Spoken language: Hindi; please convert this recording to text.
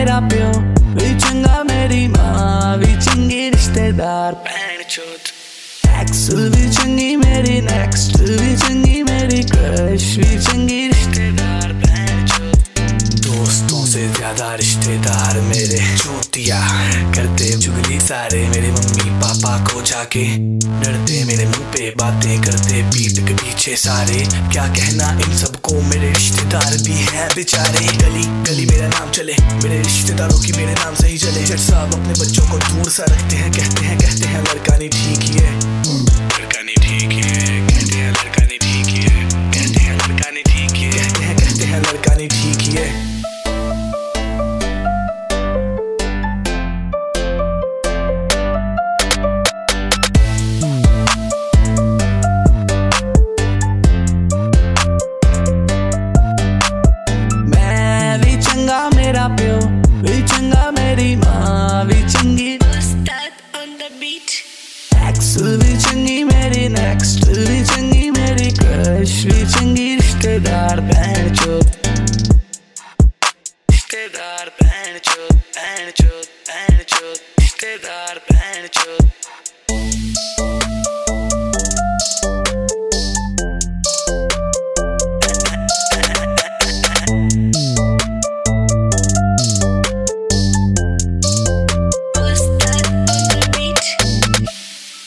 मेरा प्यो भी चंगा, मेरी माँ भी चंगी, रिश्तेदार भैन चोद। एक्स भी चंगी मेरी, नेक्स्ट भी चंगी मेरी, क्रश भी चंगी, रिश्तेदार भैन चोद। दोस्तों से ज्यादा रिश्तेदार मेरे चूतिया, करते चुगली सारे मेरे मम्मी पापा को जाके, डरते मेरे मुंह पे बातें करते पीठ के पीछे सारे। क्या कहना इन सबको, मेरे रिश्तेदार भी हैं बेचारे। गली गली मेरा नाम चले, मेरे रिश्तेदारों की मेरे नाम से ही चले। जज साहब अपने बच्चों को दूर सा रखते हैं, कहते हैं लड़का नहीं ठीक ही है, लड़का नहीं ठीक ही है, कहते हैं लड़का नहीं ठीक ही है, कहते हैं लड़का नहीं ठीक ही है, कहते हैं लड़का नहीं ठीक ही है। मेरा प्यो भी चंगा, मेरी माँ भी चंगी, एक्स भी चंगी मेरी, नेक्स्ट भी चंगी मेरी, क्रश भी चंगी, रिश्तेदार भैन चोद।